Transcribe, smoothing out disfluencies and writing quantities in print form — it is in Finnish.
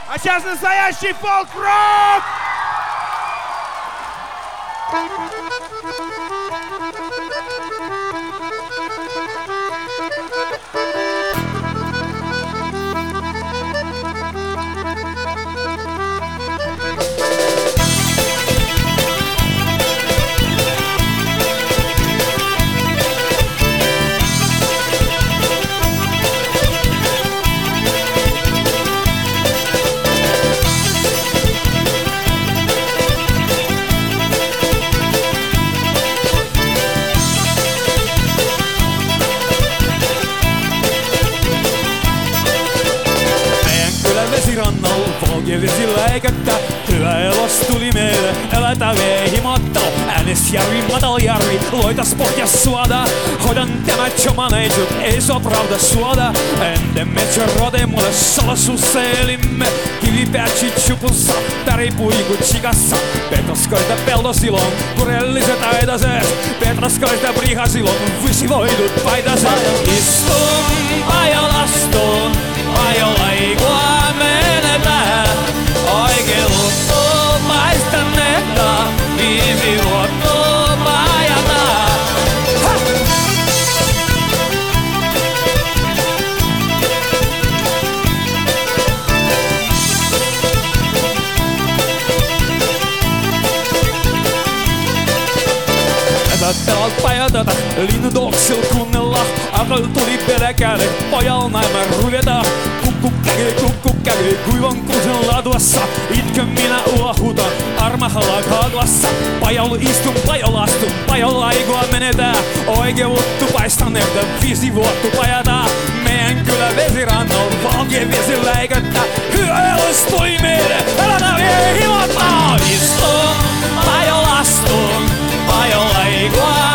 А сейчас настоящий фолк-рок! Valkevesi läikättä, hyvä elos tuli meille, elätä vee himottelu. Äänesjärvi, Mataljärvi, loitas pohjas suoda. Hoidan tämä chomaneitut, ei sua pravda suoda. Ende metsä rode mulle salaisuussa elimme. Kivipäätsi chupussa, päripuiku chikassa. Petroskoita peltosilon, kurelliset aitaset. Petroskoita brihasilon, visivoidut paitaset. Istun, ajolastun, ajolaikua menetään. Oikeeluttu paistanetta, 5 vuotta pajataan. Etättävät pajatata, linnutoksil kunnella. Akal tuli peräkälle, pojal näimä ruveta. Kukku kävi kuivan kuusen latuassa. Itken minä uohutan, armahalla kaatuassa. Pajalla istun, pajalla astun, pajalla aikua menetään. Oikeuttu paistaneelta, 5 vuotta pajataan. Meidän kylä vesirannalla, valkevesi läikättä. Hyvä elos tuli meille, elätä vie himotaan. Istun, pajalla astun, pajalla aikua